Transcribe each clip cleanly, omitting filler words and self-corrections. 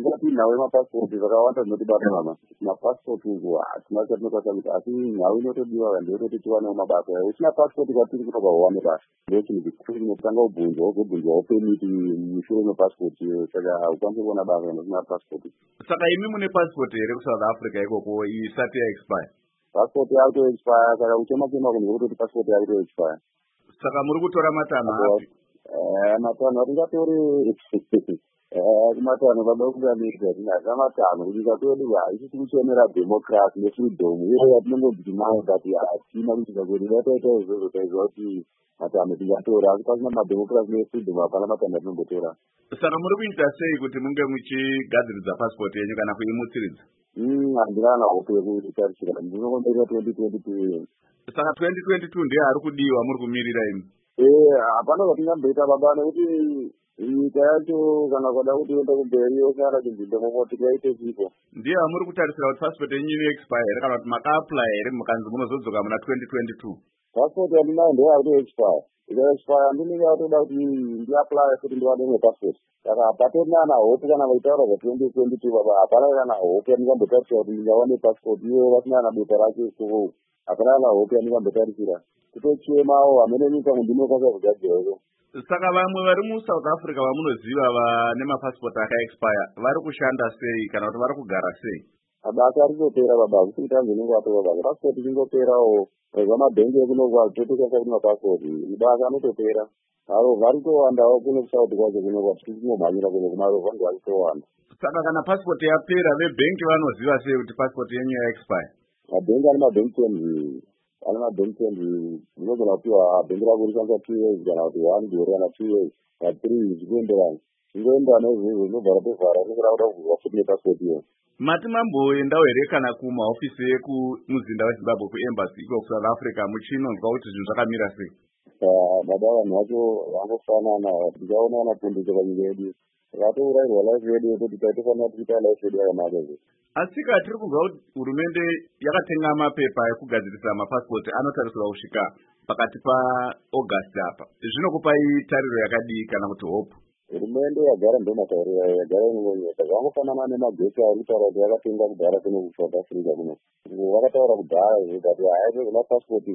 kuti nawe mapasipoti vakawanda dzinotibata mama mapasipoti uku hatina chatinokwanisa kuti asi nhau inotodiwa vanhu yototi tiwanewo mabasa usina pasipoti kwatiri kutoka uwane basa ndochinhu chikuru chinotanga kubvunzwa wozobvunzwawo pemiti mushure mepasipoti saka haukwanisi kuona basa kana usina pasipoti. Saka imi mune pasipoti here kuSouth Africa ikoko isati yaexpire? Pasipoti yakutoexpire saka uchema-chema kunhu kutoti pasipoti yakutoexpire. Saka muri kutora matanho api? Matanho atingatori kumatanho padakudanirwa tinazva matanho kuti ikatodi haisisi kuchemera democracy nefreedom iyo yatinongobvi tinayo kati hatina kuitika kuti dataita izvozvo taizva kuti matanho tingatora asi pasina mademocracy nefreedom hapana matanho atinongotora. Saka muri kuita sei kuti munge muchigadziridza pasipoti yenyu kana kuimutsiridza? Handina hope yekutarisira ndinokomberera 2022. Saka 2022 ndiye ari kudiwa muri kumirira imi? Hapana zvatingamboita baba nekuti nyika yacho kana kwada kuti iende kumberi yosara chinzinde momoti yaite chipo. Ndiye muri kutarisira kuti passport yenyu inoexpire here kana kuti maka-apply here mukanzi munozodzoka muna 2022? Passport yandinayo ndeye yakutoexpire. Ikaexpire ndinenge yatoda kuti ndiapply kuti ndiwane imwe passport. Saka hapatorina kana hope kana vaitaura za2022 baba hapana kana hope yandingambotarisira kuti ndingawane passport iyo vasina kana beta racho ikoko. Hapana kana hope yandingambotarisira. Kutochemawo hamene nyika mundinokwanisa kugadzira iko. Saka vamwe vari muSouth Africa vamunoziva vane mapasipoti akaexpire vari kushanda sei kana kuti vari kugara sei? Mabasa arikutopera baba kusiti tanzvinenge atora baba pasipoti ingoperawo zvamabhengi ekunokwa totokwanisa kuti mapasipoti mabasa anotopera. Aro varitowandawo kuno kusauti kwacho kunokwa tichinomhanyira kuno kumarova ndo varikutowanda. Saka kana pasipoti yapera vebhengi vanoziva sei kuti pasipoti yenyu yaexpire? Mabhengi ane mabhengi terms ana mabhengi terms unogona kupiwa bhengi rako rishandisa 2 years kana kuti 1 gore kana 2 years kana 3 years zvichienderana zvingoendana izvozvo zvinobva ratovhara rinenge rakuda kuvhurwa futi nepasipoti iyo. Mati mamboendawo here kana kumahofisi ekumuzinda weZimbabwe kuembassy iko kuSouth Africa muchinonzwa kuti zvinhu zvakamira sei? Baba vanhu vacho vangofanana tichaona vanapundisa panyika yedu vatourayirwa life yedu yekuti taitofanira tichiita life yedu yakanaka izvo. Asika tiri kunzwa kuti hurumende yakatenga mapepa ekugadzirisa mapasipoti anotarisirwa kusvika pakati paAugust apa. Zvinokupai tariro yakadii kana kuti hope? Hurumende yagara ndomatauriro yagara inonyeka zvangofanana nemagetsi ari kutaura kuti yakatenga kudhara kuno kuSouth Africa kuno. Vakataura kudhara zvikati haiko zvemapasipoti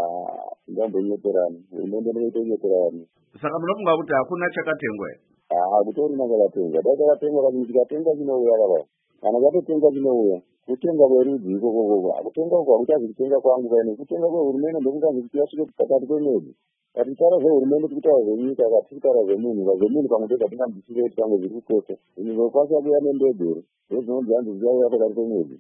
ndambonyeperani hurumende inoitonyeperani. Saka munofunga kuti hakuna chakatengwa here? Kutorina chakatengwa dai chakatengwa kuti chikatengwa chinouya baba kana chatotenga chinouya kutenga kwerudzi ikokoko kutenga uko hakuchazi kutenga kwangu kaine kutenga kwehurumende ndokunganzi kuti yasvike pakati kwemwedzi. Katitaura zvehurumende tikutaura zvenyika katikutaura zvemunhu pazvemunhu pamwe toga tingambosingaiti pamwe zviri kukosa zvinhu zvokwanisa kuuya nendege ndozvinonzi hanzi zvichauya pakati kwemwedzi.